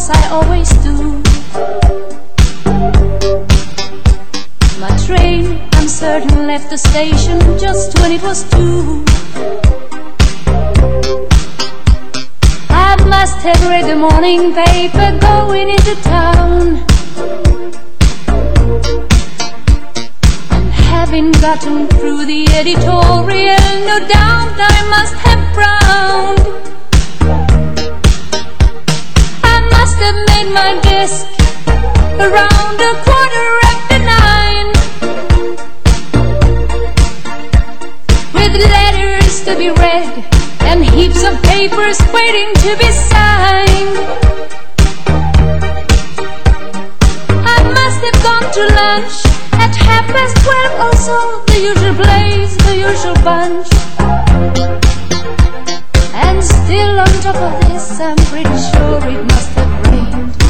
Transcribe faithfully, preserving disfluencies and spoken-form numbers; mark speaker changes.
Speaker 1: as I always do. My train, I'm certain, left the station just when it was two. I must have read the morning paper going into town, and having gotten through the editorial, no doubt I must have frowned. I must have made my desk around a quarter after nine, with letters to be read and heaps of papers waiting to be signed. I must have gone to lunch at half past twelve or so, the usual place, the usual bunch. And still on top of this, I'm pretty sure it must have rained.